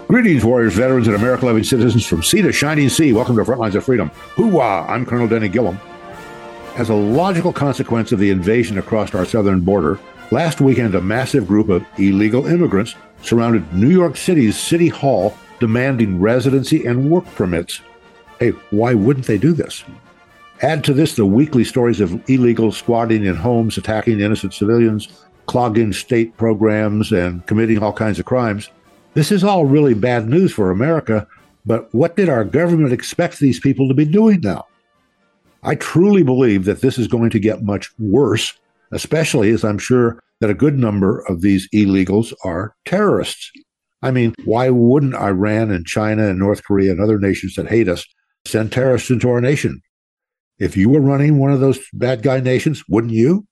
Greetings, warriors, veterans, and America-loving citizens from sea to shining sea. Welcome to Frontlines of Freedom. Hoo-wah! I'm Colonel Denny Gillum. As a logical consequence of the invasion across our southern border, last weekend a massive group of illegal immigrants surrounded New York City's City Hall demanding residency and work permits. Hey, why wouldn't they do this? Add to this the weekly stories of illegals squatting in homes, attacking innocent civilians, clogging state programs, and committing all kinds of crimes. This is all really bad news for America, but what did our government expect these people to be doing now? I truly believe that this is going to get much worse, especially as I'm sure that a good number of these illegals are terrorists. I mean, why wouldn't Iran and China and North Korea and other nations that hate us send terrorists into our nation? If you were running one of those bad guy nations, wouldn't you?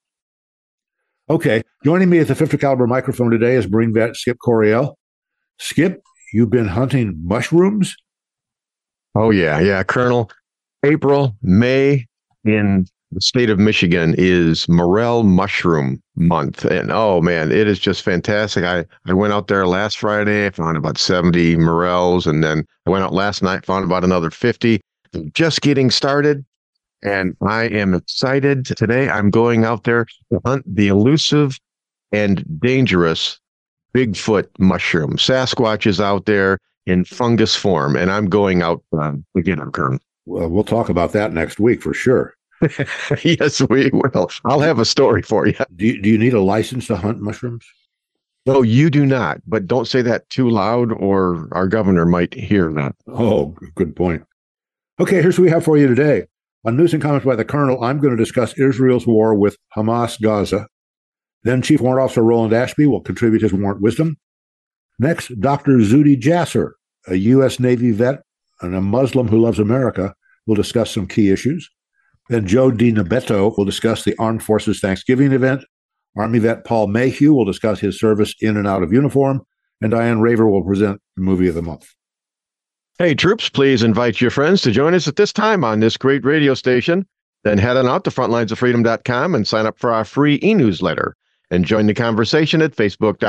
Okay, joining me at the 50 caliber microphone today is Marine vet Skip Coryell. Skip, you've been hunting mushrooms? Oh, yeah, Colonel. April, May in the state of Michigan is morel mushroom month. And oh, man, it is just fantastic. I went out there last Friday. I found about 70 morels. And then I went out last night, found about another 50. Just getting started. And I am excited. Today, I'm going out there to hunt the elusive and dangerous Bigfoot mushroom. Sasquatch is out there in fungus form, and I'm going out to get him, Colonel. Well, we'll talk about that next week for sure. Yes, we will. I'll have a story for you. Do you need a license to hunt mushrooms? No, you do not. But don't say that too loud or our governor might hear that. Oh, good point. Okay, here's what we have for you today. On News and Comments by the Colonel, I'm going to discuss Israel's war with Hamas Gaza. Then Chief Warrant Officer Roland Ashby will contribute his warrant wisdom. Next, Dr. Zuhdi Jasser, a U.S. Navy vet and a Muslim who loves America, will discuss some key issues. Then Joe DiNabeto will discuss the Armed Forces Thanksgiving event. Army vet Paul Mayhew will discuss his service in and out of uniform. And Diane Raver will present the Movie of the Month. Hey, troops, please invite your friends to join us at this time on this great radio station. Then head on out to frontlinesoffreedom.com and sign up for our free e-newsletter. And join the conversation at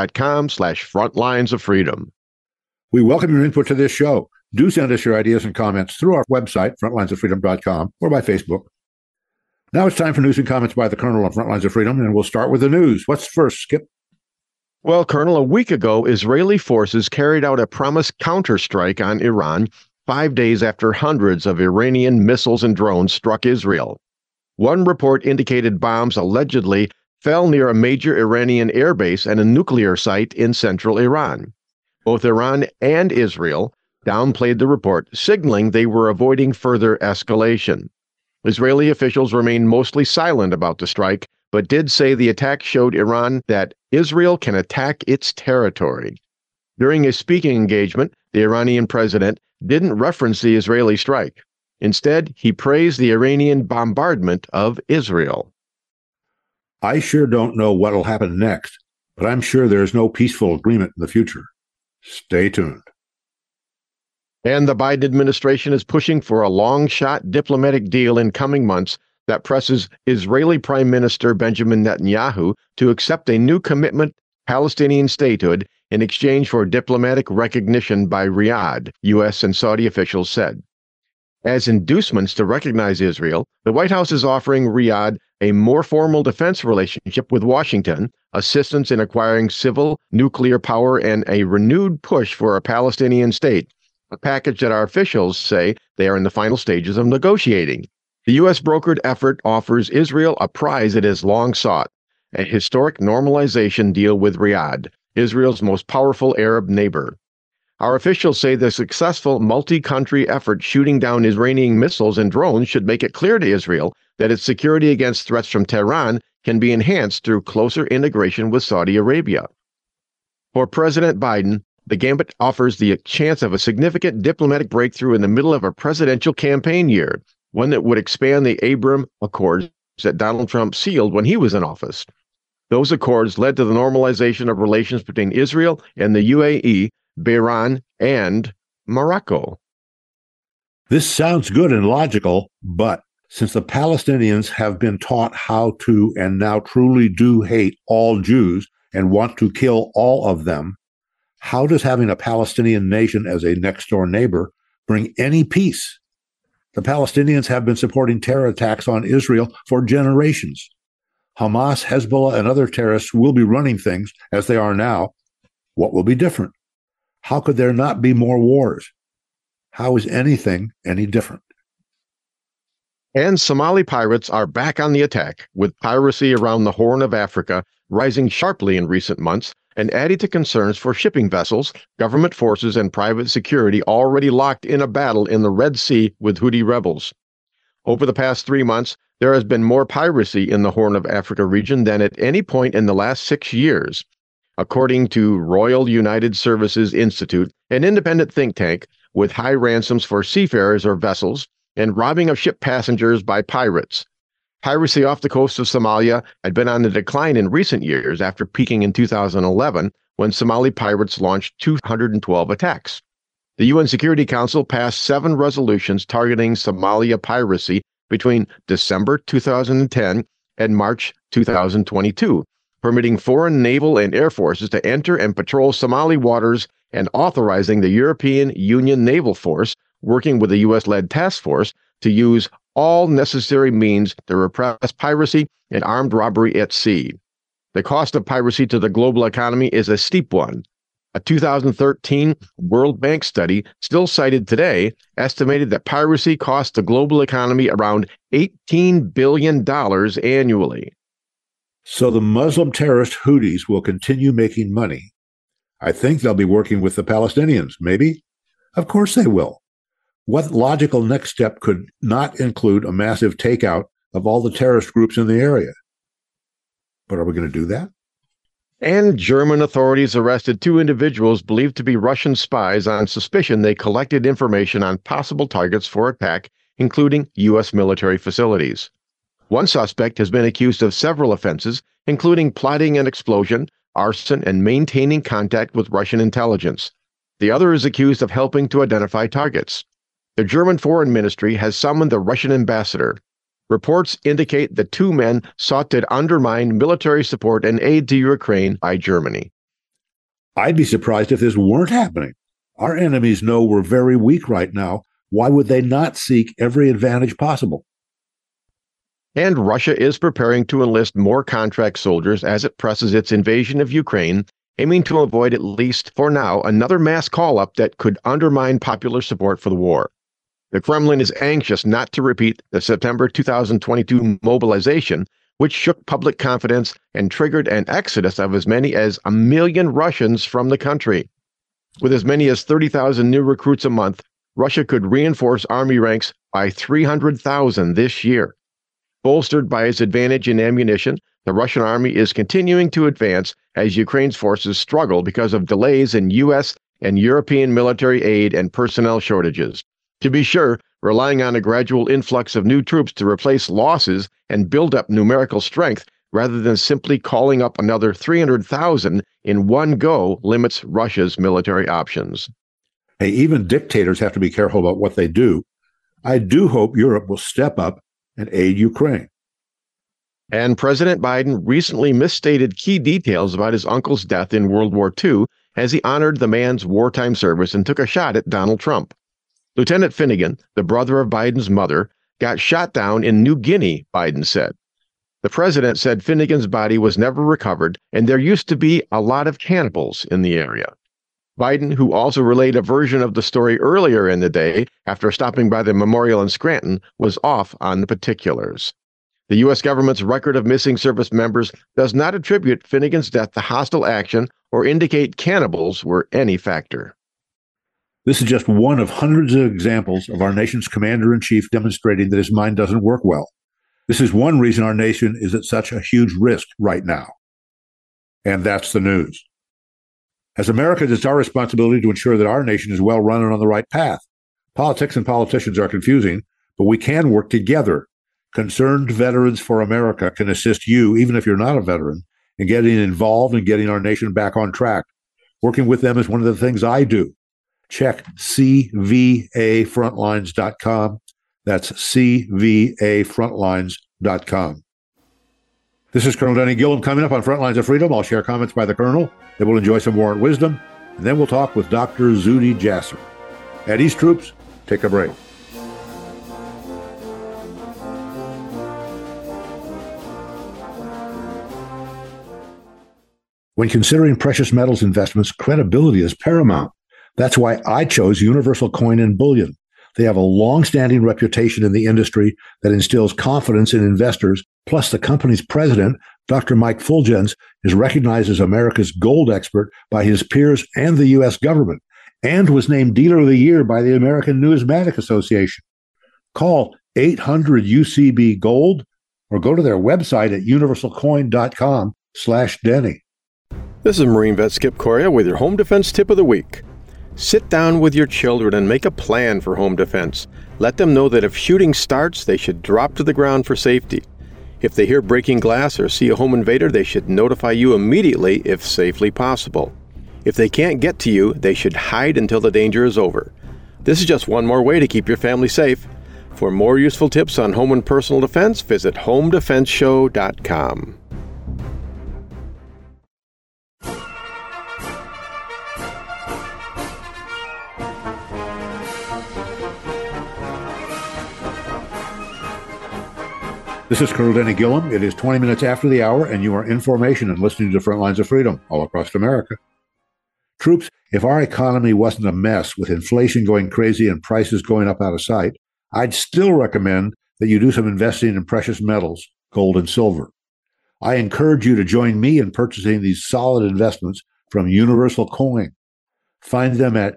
facebook.com/frontlinesoffreedom. We welcome your input to this show. Do send us your ideas and comments through our website, frontlinesoffreedom.com, or by Facebook. Now it's time for News and Comments by the Colonel on Frontlines of Freedom, and we'll start with the news. What's first, Skip? Well, Colonel, a week ago, Israeli forces carried out a promised counterstrike on Iran 5 days after hundreds of Iranian missiles and drones struck Israel. One report indicated bombs allegedly fell near a major Iranian airbase and a nuclear site in central Iran. Both Iran and Israel downplayed the report, signaling they were avoiding further escalation. Israeli officials remained mostly silent about the strike, but did say the attack showed Iran that Israel can attack its territory. During a speaking engagement, the Iranian president didn't reference the Israeli strike. Instead, he praised the Iranian bombardment of Israel. I sure don't know what'll happen next, but I'm sure there's no peaceful agreement in the future. Stay tuned. And the Biden administration is pushing for a long-shot diplomatic deal in coming months that presses Israeli Prime Minister Benjamin Netanyahu to accept a new commitment to Palestinian statehood in exchange for diplomatic recognition by Riyadh, U.S. and Saudi officials said. As inducements to recognize Israel, the White House is offering Riyadh a more formal defense relationship with Washington, assistance in acquiring civil nuclear power, and a renewed push for a Palestinian state, a package that our officials say they are in the final stages of negotiating. The U.S. brokered effort offers Israel a prize it has long sought, a historic normalization deal with Riyadh, Israel's most powerful Arab neighbor. Our officials say the successful multi-country effort shooting down Iranian missiles and drones should make it clear to Israel that its security against threats from Tehran can be enhanced through closer integration with Saudi Arabia. For President Biden, the gambit offers the chance of a significant diplomatic breakthrough in the middle of a presidential campaign year, one that would expand the Abraham Accords that Donald Trump sealed when he was in office. Those accords led to the normalization of relations between Israel and the UAE, Bahrain, and Morocco. This sounds good and logical, but since the Palestinians have been taught how to and now truly do hate all Jews and want to kill all of them, How does having a Palestinian nation as a next-door neighbor bring any peace? The Palestinians have been supporting terror attacks on Israel for generations. Hamas, Hezbollah, and other terrorists will be running things as they are now. What will be different? How could there not be more wars? How is anything any different? And Somali pirates are back on the attack, with piracy around the Horn of Africa rising sharply in recent months and adding to concerns for shipping vessels, government forces, and private security already locked in a battle in the Red Sea with Houthi rebels. Over the past 3 months, there has been more piracy in the Horn of Africa region than at any point in the last 6 years. According to Royal United Services Institute, an independent think tank, with high ransoms for seafarers or vessels, and robbing of ship passengers by pirates. Piracy off the coast of Somalia had been on the decline in recent years after peaking in 2011 when Somali pirates launched 212 attacks. The UN Security Council passed 7 resolutions targeting Somalia piracy between December 2010 and March 2022, permitting foreign naval and air forces to enter and patrol Somali waters and authorizing the European Union Naval Force, working with a U.S.-led task force, to use all necessary means to repress piracy and armed robbery at sea. The cost of piracy to the global economy is a steep one. A 2013 World Bank study, still cited today, estimated that piracy cost the global economy around $18 billion annually. So the Muslim terrorist Houthis will continue making money. I think they'll be working with the Palestinians, maybe? Of course they will. What logical next step could not include a massive takeout of all the terrorist groups in the area? But are we going to do that? And German authorities arrested 2 individuals believed to be Russian spies on suspicion they collected information on possible targets for attack, including U.S. military facilities. One suspect has been accused of several offenses, including plotting an explosion, arson, and maintaining contact with Russian intelligence. The other is accused of helping to identify targets. The German Foreign Ministry has summoned the Russian ambassador. Reports indicate the 2 men sought to undermine military support and aid to Ukraine by Germany. I'd be surprised if this weren't happening. Our enemies know we're very weak right now. Why would they not seek every advantage possible? And Russia is preparing to enlist more contract soldiers as it presses its invasion of Ukraine, aiming to avoid, at least for now, another mass call-up that could undermine popular support for the war. The Kremlin is anxious not to repeat the September 2022 mobilization, which shook public confidence and triggered an exodus of as many as 1 million Russians from the country. With as many as 30,000 new recruits a month, Russia could reinforce army ranks by 300,000 this year. Bolstered by its advantage in ammunition, the Russian army is continuing to advance as Ukraine's forces struggle because of delays in U.S. and European military aid and personnel shortages. To be sure, relying on a gradual influx of new troops to replace losses and build up numerical strength rather than simply calling up another 300,000 in one go limits Russia's military options. Hey, even dictators have to be careful about what they do. I do hope Europe will step up and aid Ukraine. And President Biden recently misstated key details about his uncle's death in World War II as he honored the man's wartime service and took a shot at Donald Trump. Lieutenant Finnegan, the brother of Biden's mother, got shot down in New Guinea, Biden said. The president said Finnegan's body was never recovered, and there used to be a lot of cannibals in the area. Biden, who also relayed a version of the story earlier in the day after stopping by the memorial in Scranton, was off on the particulars. The U.S. government's record of missing service members does not attribute Finnegan's death to hostile action or indicate cannibals were any factor. This is just one of hundreds of examples of our nation's commander-in-chief demonstrating that his mind doesn't work well. This is one reason our nation is at such a huge risk right now. And that's the news. As Americans, it's our responsibility to ensure that our nation is well run and on the right path. Politics and politicians are confusing, but we can work together. Concerned Veterans for America can assist you, even if you're not a veteran, in getting involved and getting our nation back on track. Working with them is one of the things I do. Check cvafrontlines.com. That's cvafrontlines.com. This is Colonel Denny Gillum coming up on Frontlines of Freedom. I'll share comments by the Colonel that will enjoy some warrant wisdom and then we'll talk with Dr. Zuhdi Jasser. At East Troops, take a break. When considering precious metals investments, credibility is paramount. That's why I chose Universal Coin and Bullion. They have a long-standing reputation in the industry that instills confidence in investors. Plus, the company's president, Dr. Mike Fulgens, is recognized as America's gold expert by his peers and the U.S. government, and was named Dealer of the Year by the American Numismatic Association. Call 800-UCB-GOLD or go to their website at universalcoin.com/Denny. This is Marine Vet Skip Coria with your Home Defense Tip of the Week. Sit down with your children and make a plan for home defense. Let them know that if shooting starts, they should drop to the ground for safety. If they hear breaking glass or see a home invader, they should notify you immediately if safely possible. If they can't get to you, they should hide until the danger is over. This is just one more way to keep your family safe. For more useful tips on home and personal defense, visit homedefenseshow.com. This is Colonel Denny Gillum. It is 20 minutes after the hour, and you are in formation and listening to Front Lines of Freedom all across America. Troops, if our economy wasn't a mess with inflation going crazy and prices going up out of sight, I'd still recommend that you do some investing in precious metals, gold and silver. I encourage you to join me in purchasing these solid investments from Universal Coin. Find them at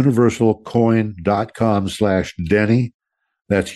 universalcoin.com/Denny. That's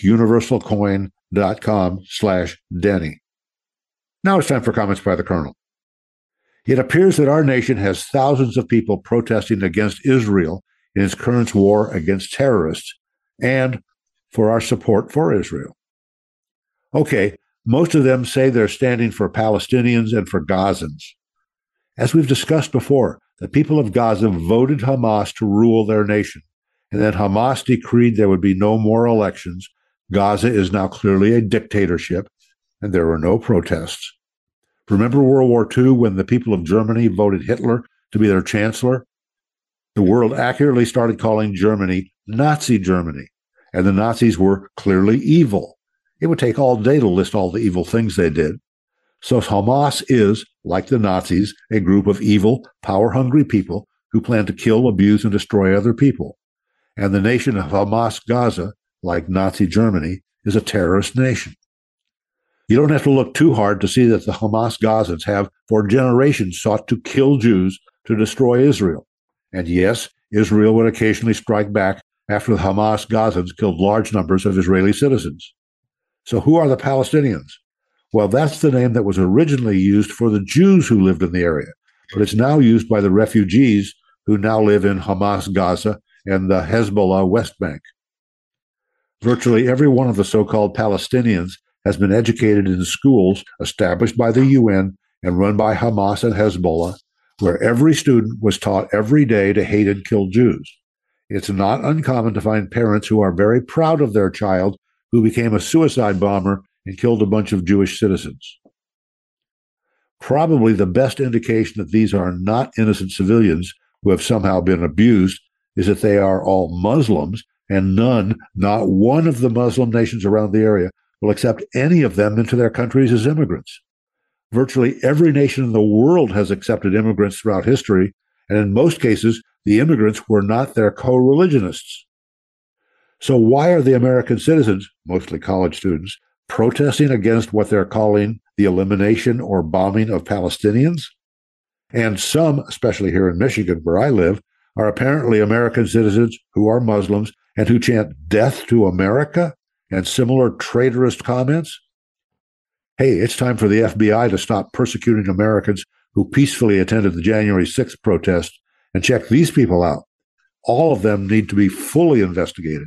universalcoin.com/Denny. Now it's time for comments by the Colonel. It appears that our nation has thousands of people protesting against Israel in its current war against terrorists and for our support for Israel. Okay, most of them say they're standing for Palestinians and for Gazans. As we've discussed before, the people of Gaza voted Hamas to rule their nation, and then Hamas decreed there would be no more elections. Gaza is now clearly a dictatorship, and there were no protests. Remember World War II when the people of Germany voted Hitler to be their chancellor? The world accurately started calling Germany Nazi Germany, and the Nazis were clearly evil. It would take all day to list all the evil things they did. So Hamas is, like the Nazis, a group of evil, power-hungry people who plan to kill, abuse, and destroy other people. And the nation of Hamas Gaza, like Nazi Germany, is a terrorist nation. You don't have to look too hard to see that the Hamas Gazans have for generations sought to kill Jews to destroy Israel. And yes, Israel would occasionally strike back after the Hamas Gazans killed large numbers of Israeli citizens. So who are the Palestinians? Well, that's the name that was originally used for the Jews who lived in the area, but it's now used by the refugees who now live in Hamas Gaza and the Hezbollah West Bank. Virtually every one of the so-called Palestinians has been educated in schools established by the UN and run by Hamas and Hezbollah, where every student was taught every day to hate and kill Jews. It's not uncommon to find parents who are very proud of their child who became a suicide bomber and killed a bunch of Jewish citizens. Probably the best indication that these are not innocent civilians who have somehow been abused is that they are all Muslims, and not one of the Muslim nations around the area will accept any of them into their countries as immigrants. Virtually every nation in the world has accepted immigrants throughout history, and in most cases, the immigrants were not their co-religionists. So why are the American citizens, mostly college students, protesting against what they're calling the elimination or bombing of Palestinians? And some, especially here in Michigan, where I live, are apparently American citizens who are Muslims and who chant death to America and similar traitorous comments. Hey, it's time for the FBI to stop persecuting Americans who peacefully attended the January 6th protest and check these people out. All of them need to be fully investigated.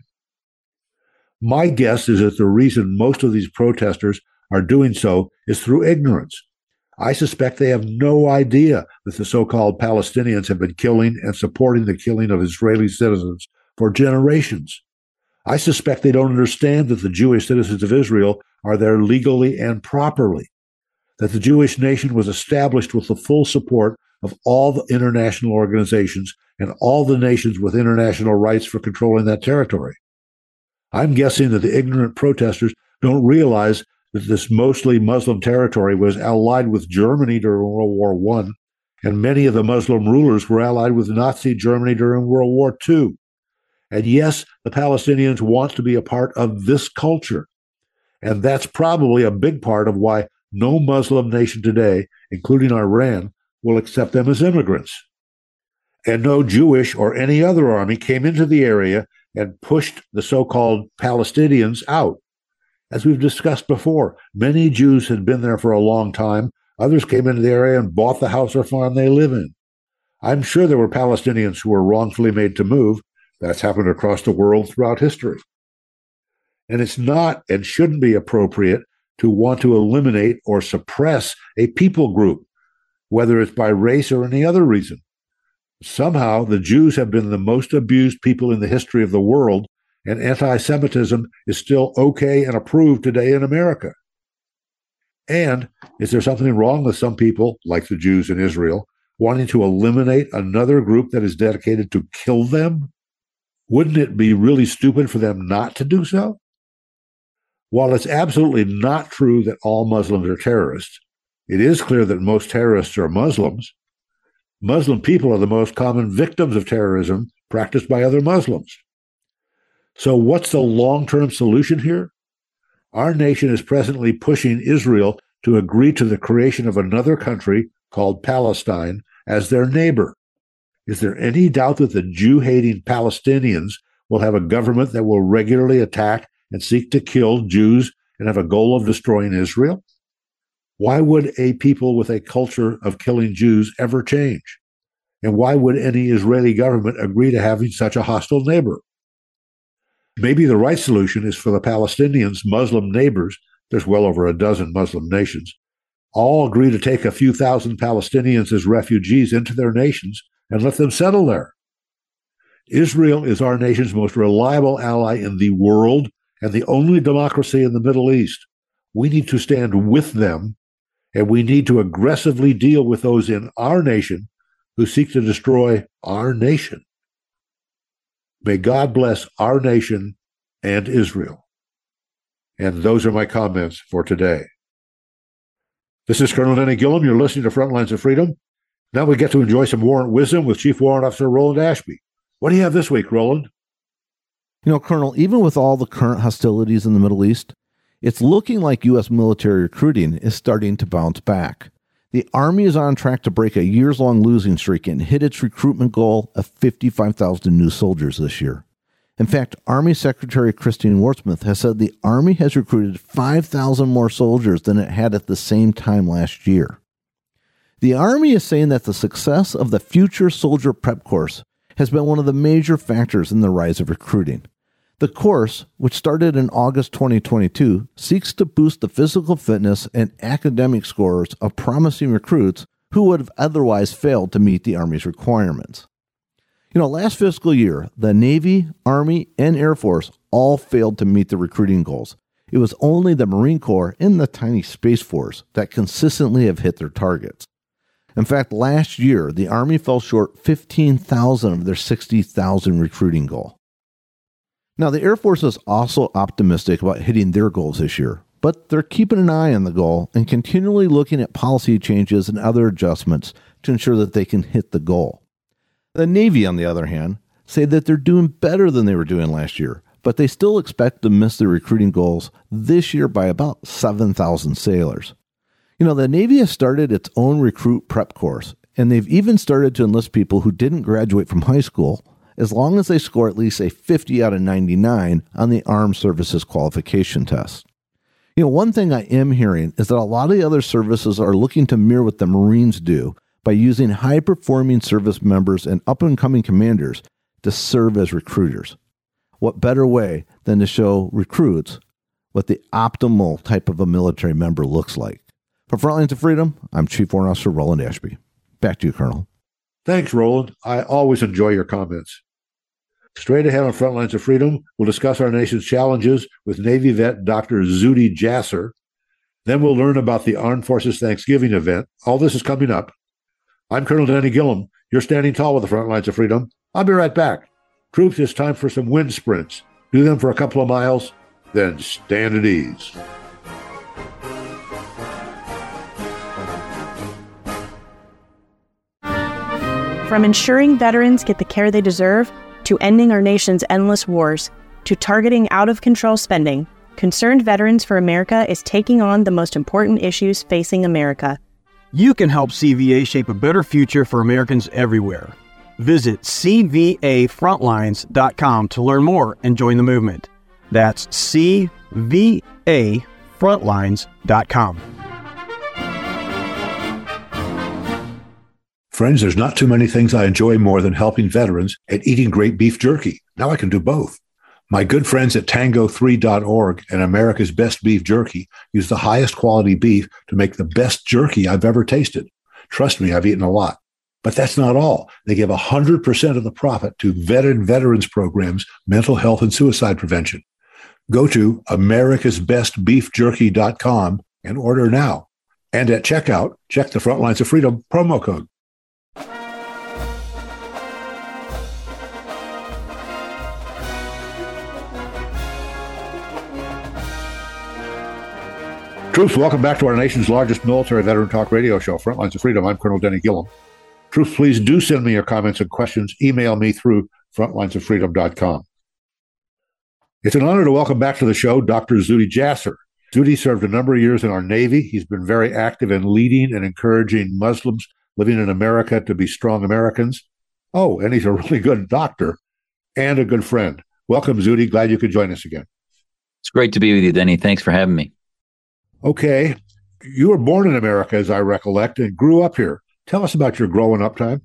My guess is that the reason most of these protesters are doing so is through ignorance. I suspect they have no idea that the so-called Palestinians have been killing and supporting the killing of Israeli citizens for generations. I suspect they don't understand that the Jewish citizens of Israel are there legally and properly, that the Jewish nation was established with the full support of all the international organizations and all the nations with international rights for controlling that territory. I'm guessing that the ignorant protesters don't realize that this mostly Muslim territory was allied with Germany during World War I, and many of the Muslim rulers were allied with Nazi Germany during World War II. And yes, the Palestinians want to be a part of this culture. And that's probably a big part of why no Muslim nation today, including Iran, will accept them as immigrants. And no Jewish or any other army came into the area and pushed the so-called Palestinians out. As we've discussed before, many Jews had been there for a long time. Others came into the area and bought the house or farm they live in. I'm sure there were Palestinians who were wrongfully made to move. That's happened across the world throughout history. And it's not and shouldn't be appropriate to want to eliminate or suppress a people group, whether it's by race or any other reason. Somehow, the Jews have been the most abused people in the history of the world, and anti-Semitism is still okay and approved today in America. And is there something wrong with some people, like the Jews in Israel, wanting to eliminate another group that is dedicated to kill them? Wouldn't it be really stupid for them not to do so? While it's absolutely not true that all Muslims are terrorists, it is clear that most terrorists are Muslims. Muslim people are the most common victims of terrorism practiced by other Muslims. So what's the long-term solution here? Our nation is presently pushing Israel to agree to the creation of another country called Palestine as their neighbor. Is there any doubt that the Jew-hating Palestinians will have a government that will regularly attack and seek to kill Jews and have a goal of destroying Israel? Why would a people with a culture of killing Jews ever change? And why would any Israeli government agree to having such a hostile neighbor? Maybe the right solution is for the Palestinians' Muslim neighbors, there's well over a dozen Muslim nations, all agree to take a few thousand Palestinians as refugees into their nations and let them settle there. Israel is our nation's most reliable ally in the world and the only democracy in the Middle East. We need to stand with them, and we need to aggressively deal with those in our nation who seek to destroy our nation. May God bless our nation and Israel. And those are my comments for today. This is Colonel Denny Gillum. You're listening to Frontlines of Freedom. Now we get to enjoy some warrant wisdom with Chief Warrant Officer Roland Ashby. What do you have this week, Roland? You know, Colonel, even with all the current hostilities in the Middle East, it's looking like U.S. military recruiting is starting to bounce back. The Army is on track to break a years-long losing streak and hit its recruitment goal of 55,000 new soldiers this year. In fact, Army Secretary Christine Wartsmith has said the Army has recruited 5,000 more soldiers than it had at the same time last year. The Army is saying that the success of the Future Soldier Prep Course has been one of the major factors in the rise of recruiting. The course, which started in August 2022, seeks to boost the physical fitness and academic scores of promising recruits who would have otherwise failed to meet the Army's requirements. You know, last fiscal year, the Navy, Army, and Air Force all failed to meet the recruiting goals. It was only the Marine Corps and the tiny Space Force that consistently have hit their targets. In fact, last year, the Army fell short 15,000 of their 60,000 recruiting goal. Now, the Air Force is also optimistic about hitting their goals this year, but they're keeping an eye on the goal and continually looking at policy changes and other adjustments to ensure that they can hit the goal. The Navy, on the other hand, say that they're doing better than they were doing last year, but they still expect to miss their recruiting goals this year by about 7,000 sailors. You know, the Navy has started its own recruit prep course, and they've even started to enlist people who didn't graduate from high school as long as they score at least a 50 out of 99 on the Armed Services Qualification Test. You know, one thing I am hearing is that a lot of the other services are looking to mirror what the Marines do by using high-performing service members and up-and-coming commanders to serve as recruiters. What better way than to show recruits what the optimal type of a military member looks like? For Frontlines of Freedom, I'm Chief Warrant Officer Roland Ashby. Back to you, Colonel. Thanks, Roland. I always enjoy your comments. Straight ahead on Frontlines of Freedom, we'll discuss our nation's challenges with Navy vet Dr. Zuhdi Jasser. Then we'll learn about the Armed Forces Thanksgiving event. All this is coming up. I'm Colonel Danny Gillum. You're standing tall with the front lines of freedom. I'll be right back. Troops, it's time for some wind sprints. Do them for a couple of miles, then stand at ease. From ensuring veterans get the care they deserve, to ending our nation's endless wars, to targeting out-of-control spending, Concerned Veterans for America is taking on the most important issues facing America. You can help CVA shape a better future for Americans everywhere. Visit CVAFrontlines.com to learn more and join the movement. That's CVAFrontlines.com. Friends, there's not too many things I enjoy more than helping veterans and eating great beef jerky. Now I can do both. My good friends at Tango3.org and America's Best Beef Jerky use the highest quality beef to make the best jerky I've ever tasted. Trust me, I've eaten a lot. But that's not all. They give 100% of the profit to veterans programs, mental health, and suicide prevention. Go to americasbestbeefjerky.com and order now. And at checkout, check the Front Lines of Freedom promo code. Troops, welcome back to our nation's largest military veteran talk radio show, Front Lines of Freedom. I'm Colonel Denny Gillum. Troops, please do send me your comments and questions. Email me through frontlinesoffreedom.com. It's an honor to welcome back to the show Dr. Zuhdi Jasser. Zuhdi served a number of years in our Navy. He's been very active in leading and encouraging Muslims living in America to be strong Americans. Oh, and he's a really good doctor and a good friend. Welcome, Zuhdi. Glad you could join us again. It's great to be with you, Denny. Thanks for having me. Okay. You were born in America, as I recollect, and grew up here. Tell us about your growing up time.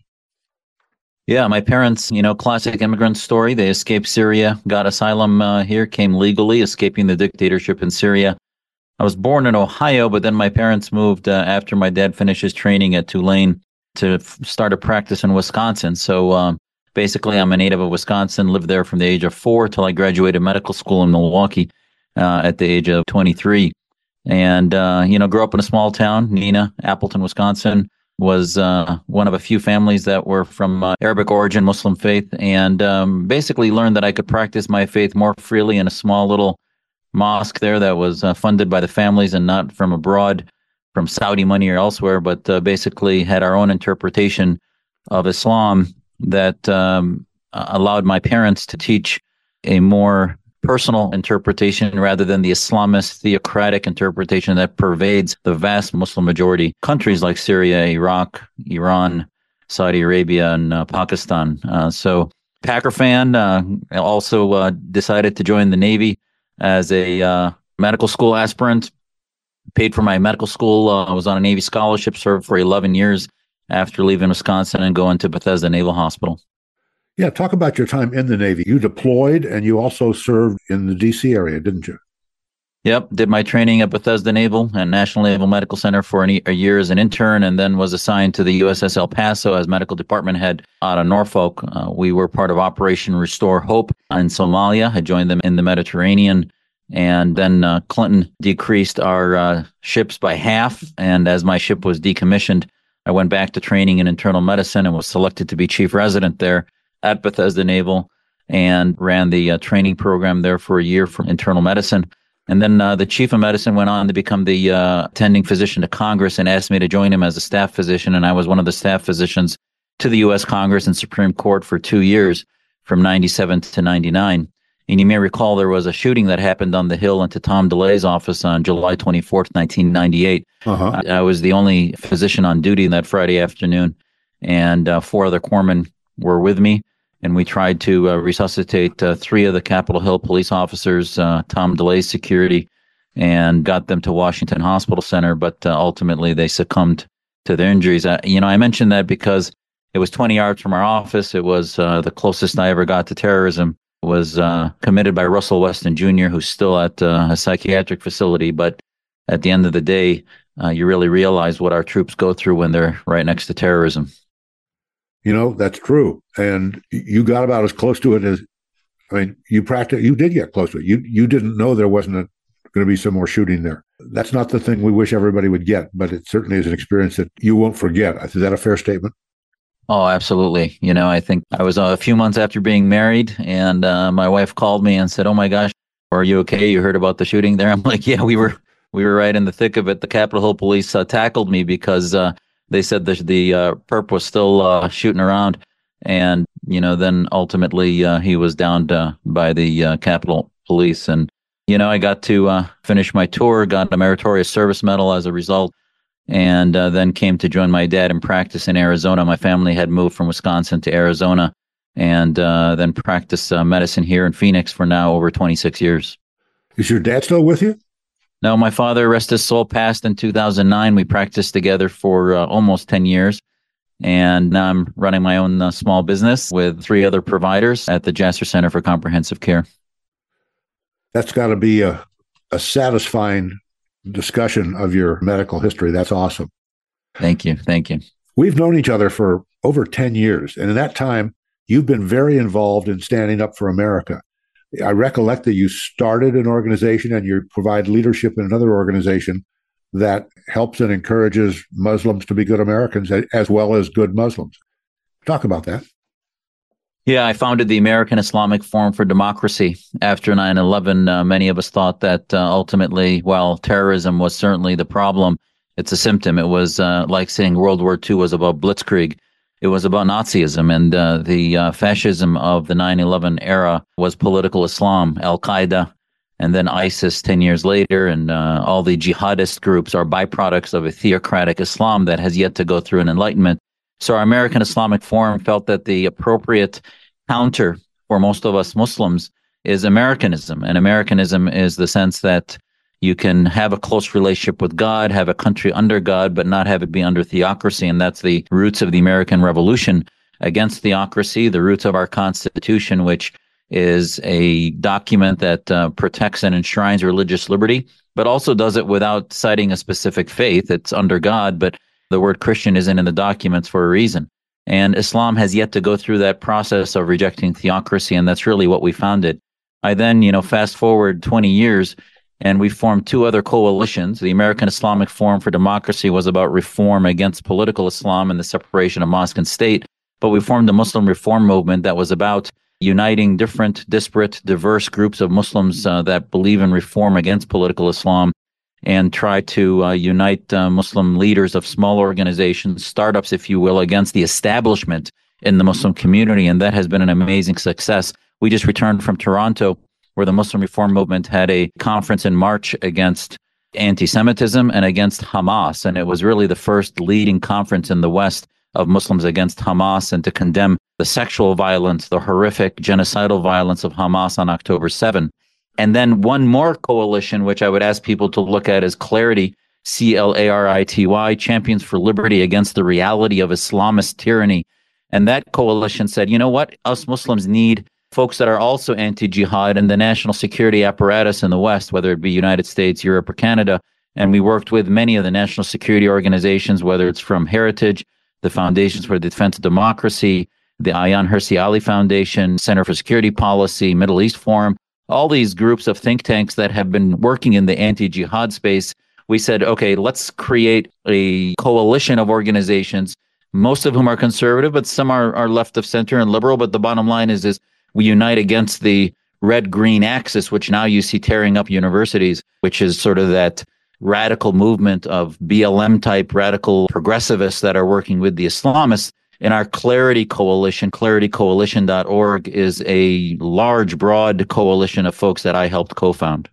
Yeah, my parents, classic immigrant story. They escaped Syria, got asylum here, came legally, escaping the dictatorship in Syria. I was born in Ohio, but then my parents moved after my dad finished his training at Tulane to start a practice in Wisconsin. So basically, I'm a native of Wisconsin, lived there from the age of 4 till I graduated medical school in Milwaukee at the age of 23. And, grew up in a small town, Neenah, Appleton, Wisconsin. Was one of a few families that were from Arabic origin, Muslim faith, and basically learned that I could practice my faith more freely in a small little mosque there that was funded by the families and not from abroad, from Saudi money or elsewhere, but basically had our own interpretation of Islam that allowed my parents to teach a more personal interpretation rather than the Islamist theocratic interpretation that pervades the vast Muslim majority countries like Syria, Iraq, Iran, Saudi Arabia, and Pakistan. So Packer fan, also decided to join the Navy as a medical school aspirant, paid for my medical school. I was on a Navy scholarship, served for 11 years after leaving Wisconsin and going to Bethesda Naval Hospital. Yeah, talk about your time in the Navy. You deployed and you also served in the D.C. area, didn't you? Yep, did my training at Bethesda Naval and National Naval Medical Center for a year as an intern, and then was assigned to the USS El Paso as medical department head out of Norfolk. We were part of Operation Restore Hope in Somalia. I joined them in the Mediterranean, and then Clinton decreased our ships by half, and as my ship was decommissioned, I went back to training in internal medicine and was selected to be chief resident there at Bethesda Naval and ran the training program there for a year for internal medicine. And then the chief of medicine went on to become the attending physician to Congress and asked me to join him as a staff physician. And I was one of the staff physicians to the U.S. Congress and Supreme Court for 2 years, from 97 to 99. And you may recall there was a shooting that happened on the Hill into Tom DeLay's office on July 24th, 1998. I was the only physician on duty that Friday afternoon, and 4 other corpsmen were with me. And we tried to resuscitate 3 of the Capitol Hill police officers, Tom DeLay's security, and got them to Washington Hospital Center. But ultimately, they succumbed to their injuries. I mentioned that because it was 20 yards from our office. It was the closest I ever got to terrorism. It was committed by Russell Weston Jr., who's still at a psychiatric facility. But at the end of the day, you really realize what our troops go through when they're right next to terrorism. That's true. And you got about as close to it as, you did get close to it. You didn't know there wasn't going to be some more shooting there. That's not the thing we wish everybody would get, but it certainly is an experience that you won't forget. Is that a fair statement? Oh, absolutely. I think I was a few months after being married, and my wife called me and said, "Oh my gosh, are you okay? You heard about the shooting there?" I'm like, "Yeah, we were right in the thick of it." The Capitol Hill police tackled me because they said the perp was still shooting around, and then ultimately he was downed by the Capitol Police, and I got to finish my tour, got a Meritorious Service Medal as a result. And then came to join my dad in practice in Arizona. My family had moved from Wisconsin to Arizona, and then practiced medicine here in Phoenix for now over 26 years. Is your dad still with you? No, my father, rest his soul, passed in 2009. We practiced together for almost 10 years. And now I'm running my own small business with 3 other providers at the Jasser Center for Comprehensive Care. That's got to be a satisfying discussion of your medical history. That's awesome. Thank you. We've known each other for over 10 years. And in that time, you've been very involved in standing up for America. I recollect that you started an organization and you provide leadership in another organization that helps and encourages Muslims to be good Americans as well as good Muslims. Talk about that. Yeah, I founded the American Islamic Forum for Democracy after 9/11. Many of us thought that ultimately, while terrorism was certainly the problem, it's a symptom. It was like saying World War II was about blitzkrieg. It was about Nazism, and the fascism of the 9/11 era was political Islam, Al-Qaeda, and then ISIS 10 years later, and all the jihadist groups are byproducts of a theocratic Islam that has yet to go through an enlightenment. So our American Islamic Forum felt that the appropriate counter for most of us Muslims is Americanism. And Americanism is the sense that you can have a close relationship with God, have a country under God, but not have it be under theocracy. And that's the roots of the American Revolution against theocracy, the roots of our Constitution, which is a document that protects and enshrines religious liberty, but also does it without citing a specific faith. It's under God, but the word Christian isn't in the documents for a reason. And Islam has yet to go through that process of rejecting theocracy, and that's really what we founded. I then, fast forward 20 years, and we formed 2 other coalitions. The American Islamic Forum for Democracy was about reform against political Islam and the separation of mosque and state. But we formed a Muslim reform movement that was about uniting different, disparate, diverse groups of Muslims that believe in reform against political Islam, and try to unite Muslim leaders of small organizations, startups, if you will, against the establishment in the Muslim community. And that has been an amazing success. We just returned from Toronto, where the Muslim Reform Movement had a conference in March against anti-Semitism and against Hamas. And it was really the first leading conference in the West of Muslims against Hamas and to condemn the sexual violence, the horrific genocidal violence of Hamas on October 7. And then one more coalition, which I would ask people to look at, is Clarity, CLARITY, Champions for Liberty Against the Reality of Islamist Tyranny. And that coalition said, you know what? Us Muslims need folks that are also anti-jihad and the national security apparatus in the West, whether it be United States, Europe, or Canada. And we worked with many of the national security organizations, whether it's from Heritage, the Foundations for the Defense of Democracy, the Ayaan Hirsi Ali Foundation, Center for Security Policy, Middle East Forum, all these groups of think tanks that have been working in the anti-jihad space. We said, okay, let's create a coalition of organizations, most of whom are conservative, but some are left of center and liberal. But the bottom line is we unite against the red-green axis, which now you see tearing up universities, which is sort of that radical movement of BLM-type radical progressivists that are working with the Islamists. In our Clarity Coalition, claritycoalition.org is a large, broad coalition of folks that I helped co-found.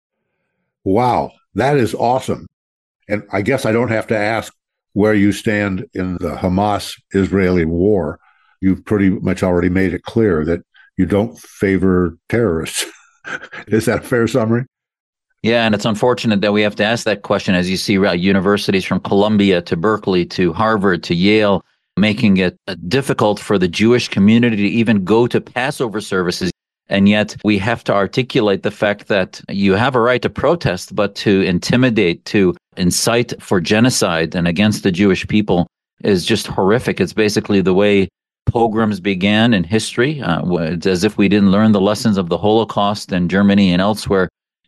Wow, that is awesome. And I guess I don't have to ask where you stand in the Hamas-Israeli war. You've pretty much already made it clear that you don't favor terrorists. Is that a fair summary? Yeah, and it's unfortunate that we have to ask that question as you see universities from Columbia to Berkeley to Harvard to Yale making it difficult for the Jewish community to even go to Passover services. And yet we have to articulate the fact that you have a right to protest, but to intimidate, to incite for genocide and against the Jewish people is just horrific. It's basically the way pogroms began in history. It's as if we didn't learn the lessons of the Holocaust in Germany and elsewhere.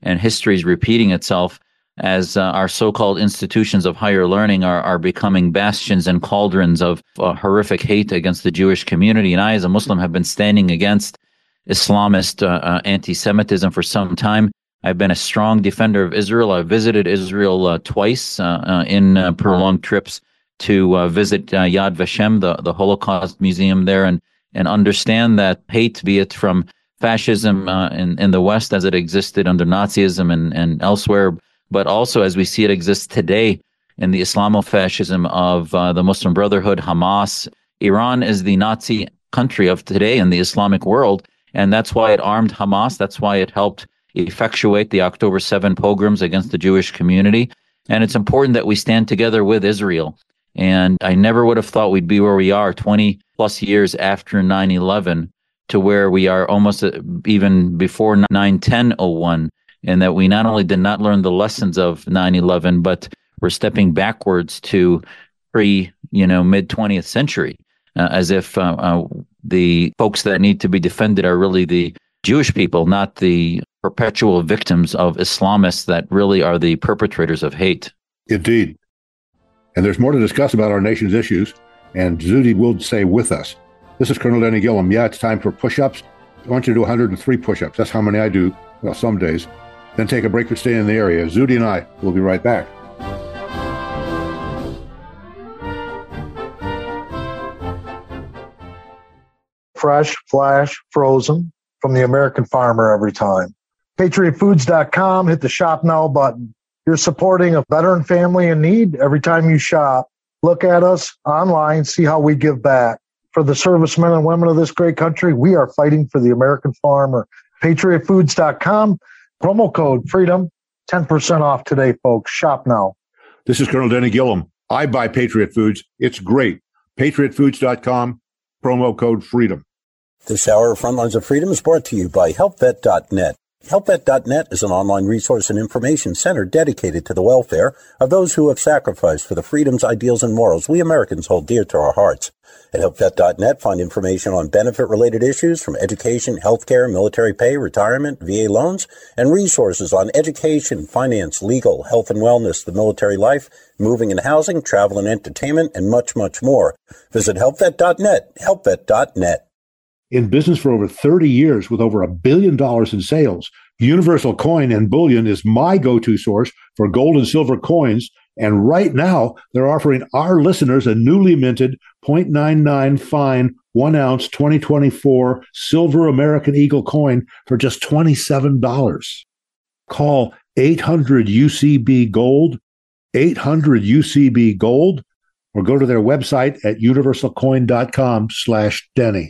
and history is repeating itself as our so-called institutions of higher learning are becoming bastions and cauldrons of horrific hate against the Jewish community. And I, as a Muslim, have been standing against Islamist anti-Semitism for some time. I've been a strong defender of Israel. I've visited Israel twice in prolonged trips to visit Yad Vashem, the Holocaust Museum there, and understand that hate, be it from fascism in the West as it existed under Nazism and elsewhere, but also as we see it exist today in the Islamofascism of the Muslim Brotherhood, Hamas. Iran is the Nazi country of today in the Islamic world, and that's why it armed Hamas. That's why it helped effectuate the October 7 pogroms against the Jewish community. And it's important that we stand together with Israel. And I never would have thought we'd be where we are 20 plus years after 9/11 to where we are almost even before 9/10/01, and that we not only did not learn the lessons of 9/11, but we're stepping backwards to mid 20th century, as if the folks that need to be defended are really the Jewish people, not the perpetual victims of Islamists that really are the perpetrators of hate. Indeed. And there's more to discuss about our nation's issues, and Zuhdi will stay with us. This is Colonel Denny Gilliam. Yeah, it's time for push-ups. I want you to do 103 push-ups. That's how many I do, well, some days. Then take a break for staying in the area. Zuhdi and I will be right back. Fresh, flash, frozen, from the American farmer every time. PatriotFoods.com, hit the Shop Now button. You're supporting a veteran family in need every time you shop. Look at us online, see how we give back. For the servicemen and women of this great country, we are fighting for the American farmer. PatriotFoods.com, promo code FREEDOM, 10% off today, folks. Shop now. This is Colonel Denny Gilliam. I buy Patriot Foods. It's great. PatriotFoods.com, promo code FREEDOM. This hour of Frontlines of Freedom is brought to you by HelpVet.net. HelpVet.net is an online resource and information center dedicated to the welfare of those who have sacrificed for the freedoms, ideals, and morals we Americans hold dear to our hearts. At HelpVet.net, find information on benefit-related issues from education, healthcare, military pay, retirement, VA loans, and resources on education, finance, legal, health and wellness, the military life, moving and housing, travel and entertainment, and much, much more. Visit HelpVet.net, HelpVet.net. In business for over 30 years with over $1 billion in sales, Universal Coin and Bullion is my go-to source for gold and silver coins. And right now, they're offering our listeners a newly minted 0.99 fine 1 ounce 2024 silver American Eagle coin for just $27. Call 800-UCB-GOLD, 800-UCB-GOLD, or go to their website at universalcoin.com/Denny.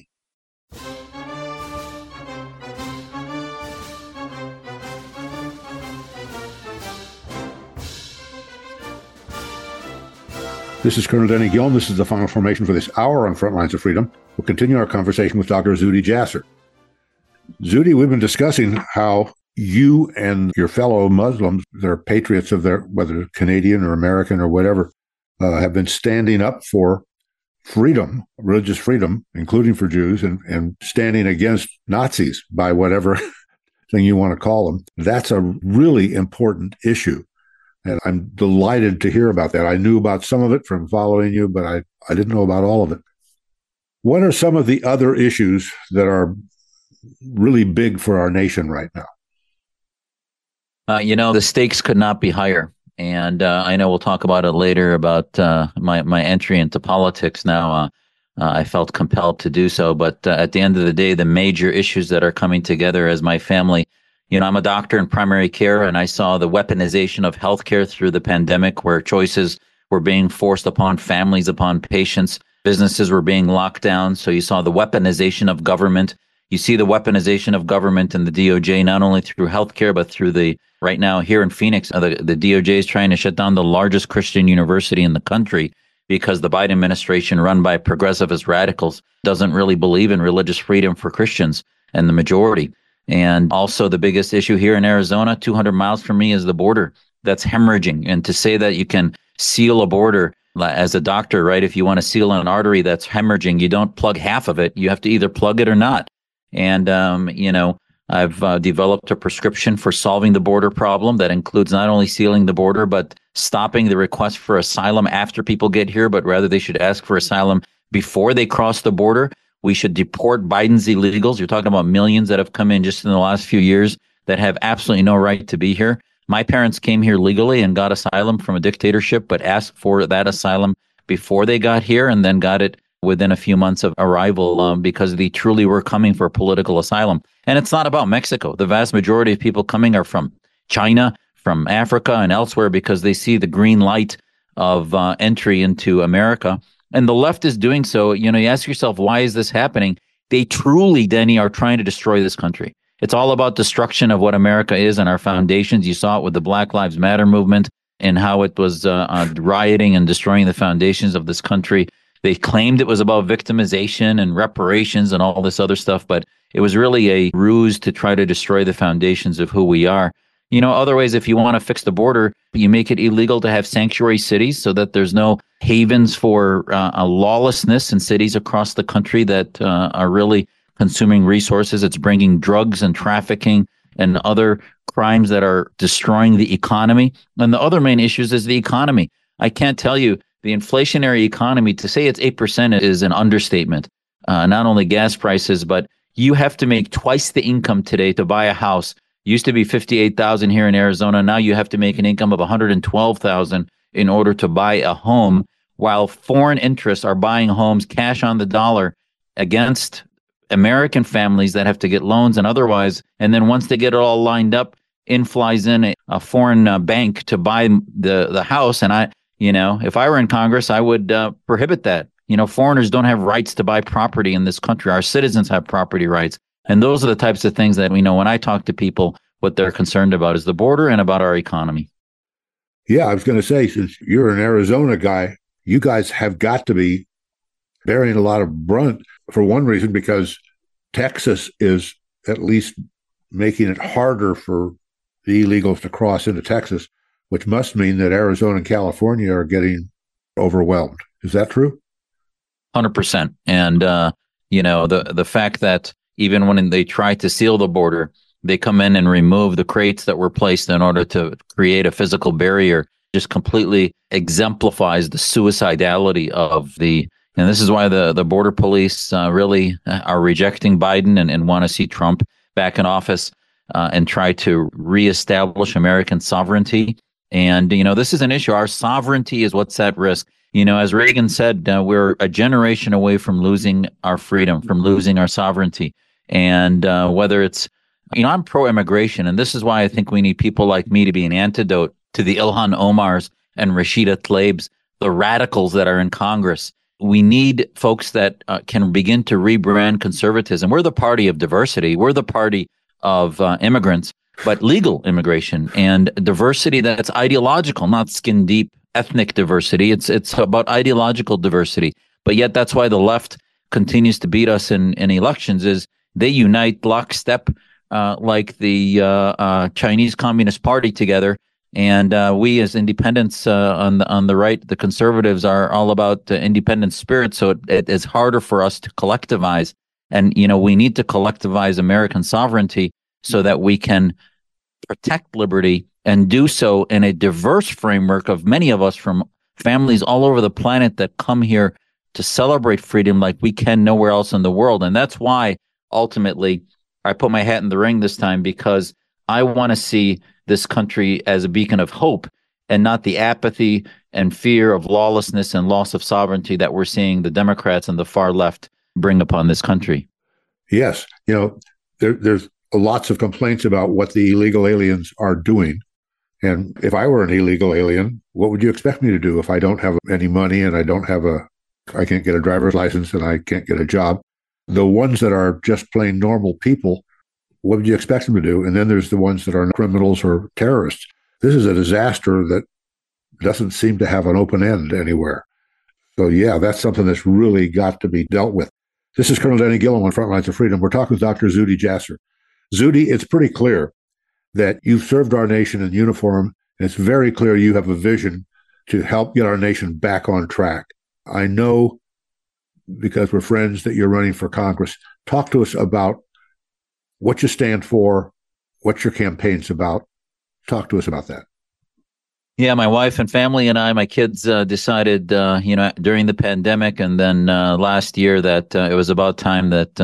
This is Colonel Denny Gilliam. This is the final formation for this hour on Frontlines of Freedom. We'll continue our conversation with Dr. Zuhdi Jasser. Zuhdi, we've been discussing how you and your fellow Muslims, they're patriots of their, whether Canadian or American or whatever, have been standing up for freedom, religious freedom, including for Jews, and standing against Nazis by whatever thing you want to call them. That's a really important issue. And I'm delighted to hear about that. I knew about some of it from following you, but I didn't know about all of it. What are some of the other issues that are really big for our nation right now? The stakes could not be higher. And I know we'll talk about it later about my entry into politics now. I felt compelled to do so. But at the end of the day, the major issues that are coming together as my family, I'm a doctor in primary care, and I saw the weaponization of healthcare through the pandemic, where choices were being forced upon families, upon patients. Businesses were being locked down. So you saw the weaponization of government. You see the weaponization of government and the DOJ, not only through healthcare, but through right now here in Phoenix, the DOJ is trying to shut down the largest Christian university in the country because the Biden administration, run by progressivist radicals, doesn't really believe in religious freedom for Christians and the majority. And also the biggest issue here in Arizona, 200 miles from me, is the border. That's hemorrhaging. And to say that you can seal a border as a doctor, right? If you want to seal an artery that's hemorrhaging, you don't plug half of it. You have to either plug it or not. And, I've developed a prescription for solving the border problem that includes not only sealing the border, but stopping the request for asylum after people get here, but rather they should ask for asylum before they cross the border. We should deport Biden's illegals. You're talking about millions that have come in just in the last few years that have absolutely no right to be here. My parents came here legally and got asylum from a dictatorship, but asked for that asylum before they got here and then got it within a few months of arrival because they truly were coming for political asylum. And it's not about Mexico. The vast majority of people coming are from China, from Africa, and elsewhere because they see the green light of entry into America. And the left is doing so. You ask yourself, why is this happening? They truly, Denny, are trying to destroy this country. It's all about destruction of what America is and our foundations. You saw it with the Black Lives Matter movement and how it was rioting and destroying the foundations of this country. They claimed it was about victimization and reparations and all this other stuff, but it was really a ruse to try to destroy the foundations of who we are. Other ways, if you want to fix the border, you make it illegal to have sanctuary cities so that there's no havens for lawlessness in cities across the country that are really consuming resources. It's bringing drugs and trafficking and other crimes that are destroying the economy. And the other main issues is the economy. I can't tell you, the inflationary economy, to say it's 8% is an understatement. Not only gas prices, but you have to make twice the income today to buy a house. Used to be $58,000 here in Arizona. Now you have to make an income of $112,000 in order to buy a home, while foreign interests are buying homes cash on the dollar against American families that have to get loans and otherwise. And then once they get it all lined up, in flies in a foreign bank to buy the house. And if I were in Congress, I would prohibit that. Foreigners don't have rights to buy property in this country. Our citizens have property rights. And those are the types of things that when I talk to people, what they're concerned about is the border and about our economy. Yeah, I was going to say, since you're an Arizona guy, you guys have got to be bearing a lot of brunt for one reason, because Texas is at least making it harder for the illegals to cross into Texas, which must mean that Arizona and California are getting overwhelmed. Is that true? 100%. And, the fact that even when they try to seal the border, they come in and remove the crates that were placed in order to create a physical barrier, just completely exemplifies the suicidality of and this is why the border police really are rejecting Biden and want to see Trump back in office and try to reestablish American sovereignty. And, this is an issue. Our sovereignty is what's at risk. As Reagan said, we're a generation away from losing our freedom, from losing our sovereignty. And whether it's, I'm pro-immigration, and this is why I think we need people like me to be an antidote to the Ilhan Omars and Rashida Tlaibs, the radicals that are in Congress. We need folks that can begin to rebrand conservatism. We're the party of diversity. We're the party of immigrants, but legal immigration and diversity that's ideological, not skin deep ethnic diversity. It's about ideological diversity. But yet that's why the left continues to beat us in elections, is they unite lockstep like the Chinese Communist Party together. And we as independents on the right, the conservatives, are all about independent spirit. So it is harder for us to collectivize. And, we need to collectivize American sovereignty so that we can protect liberty and do so in a diverse framework of many of us from families all over the planet that come here to celebrate freedom like we can nowhere else in the world. And that's why ultimately I put my hat in the ring this time, because I want to see this country as a beacon of hope and not the apathy and fear of lawlessness and loss of sovereignty that we're seeing the Democrats and the far left bring upon this country. Yes. There's lots of complaints about what the illegal aliens are doing. And if I were an illegal alien, what would you expect me to do if I don't have any money and I can't get a driver's license and I can't get a job? The ones that are just plain normal people, what would you expect them to do? And then there's the ones that are criminals or terrorists. This is a disaster that doesn't seem to have an open end anywhere. So yeah, that's something that's really got to be dealt with. This is Colonel Denny Gillum on Frontlines of Freedom. We're talking with Dr. Zuhdi Jasser. Zuhdi, it's pretty clear that you've served our nation in uniform, and it's very clear you have a vision to help get our nation back on track. I know, because we're friends, that you're running for Congress. Talk to us about what you stand for, what your campaign's about. Talk to us about that. Yeah, my wife and family and my kids decided, during the pandemic and then last year that it was about time that,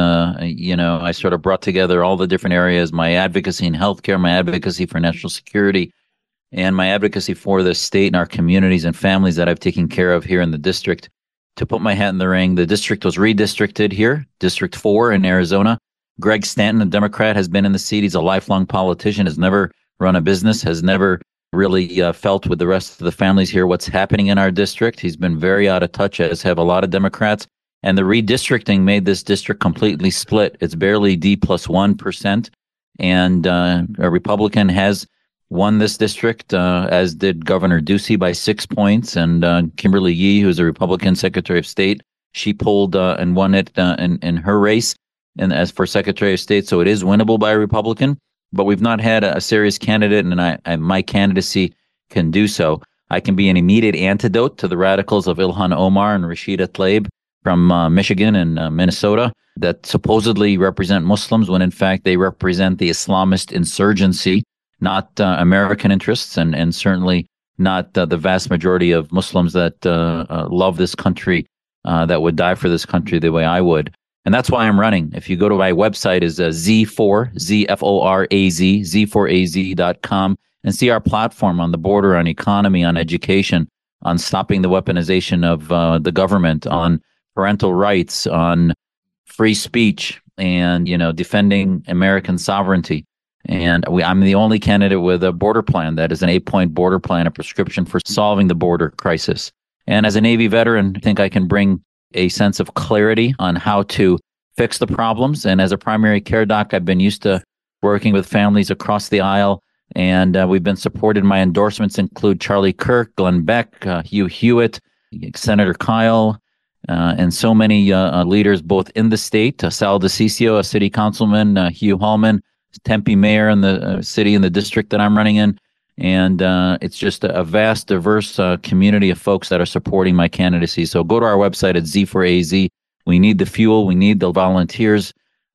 I sort of brought together all the different areas, my advocacy in healthcare, my advocacy for national security, and my advocacy for the state and our communities and families that I've taken care of here in the district to put my hat in the ring. The district was redistricted here, District 4 in Arizona. Greg Stanton, a Democrat, has been in the seat. He's a lifelong politician, has never run a business, has never really felt with the rest of the families here what's happening in our district. He's been very out of touch, as have a lot of Democrats. And the redistricting made this district completely split. It's barely D plus 1%. And a Republican has won this district, as did Governor Ducey by 6 points. And Kimberly Yee, who's a Republican Secretary of State, she pulled and won it in her race and as for Secretary of State. So it is winnable by a Republican. But we've not had a serious candidate, and my candidacy can do so. I can be an immediate antidote to the radicals of Ilhan Omar and Rashida Tlaib from Michigan and Minnesota that supposedly represent Muslims when in fact they represent the Islamist insurgency, not American interests, and certainly not the vast majority of Muslims that love this country, that would die for this country the way I would. And that's why I'm running. If you go to my website is Z4, Z-F-O-R-A-Z, Z4AZ.com, and see our platform on the border, on economy, on education, on stopping the weaponization of the government, on parental rights, on free speech, and, defending American sovereignty. And I'm the only candidate with a border plan that is an 8-point border plan, a prescription for solving the border crisis. And as a Navy veteran, I think I can bring a sense of clarity on how to fix the problems. And as a primary care doc, I've been used to working with families across the aisle. And we've been supported. My endorsements include Charlie Kirk, Glenn Beck, Hugh Hewitt, Senator Kyle, and so many leaders both in the state, Sal DeCiccio, a city councilman, Hugh Hallman, Tempe mayor in the city and the district that I'm running in. And it's just a vast, diverse community of folks that are supporting my candidacy. So go to our website at Z4AZ. We need the fuel. We need the volunteers.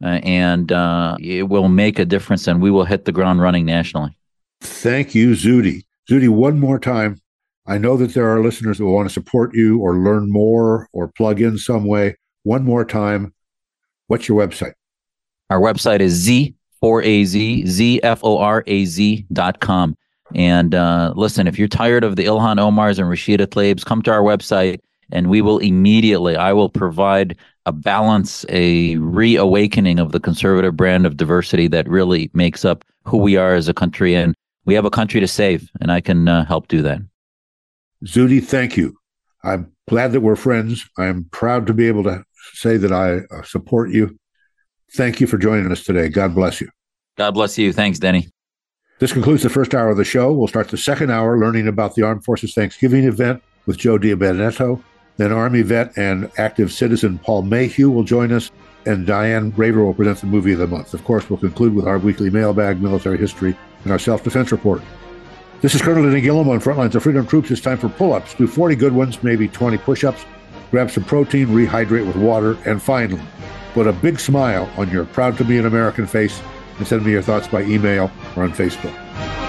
And it will make a difference, and we will hit the ground running nationally. Thank you, Zuhdi. Zuhdi, one more time. I know that there are listeners that will want to support you or learn more or plug in some way. One more time. What's your website? Our website is Z4AZ, ZFORAZ.com. And listen, if you're tired of the Ilhan Omars and Rashida Tlaibs, come to our website and we will I will provide a balance, a reawakening of the conservative brand of diversity that really makes up who we are as a country. And we have a country to save, and I can help do that. Zuhdi, thank you. I'm glad that we're friends. I'm proud to be able to say that I support you. Thank you for joining us today. God bless you. God bless you. Thanks, Denny. This concludes the first hour of the show. We'll start the second hour learning about the Armed Forces Thanksgiving event with Joe DiBenedetto. Then Army vet and active citizen Paul Mayhew will join us, and Diane Raver will present the movie of the month. Of course, we'll conclude with our weekly mailbag, military history, and our self-defense report. This is Colonel Denny Gillum on Frontlines of Freedom Troops. It's time for pull-ups. Do 40 good ones, maybe 20 push-ups. Grab some protein, rehydrate with water, and finally, put a big smile on your proud-to-be-an-American face and send me your thoughts by email or on Facebook.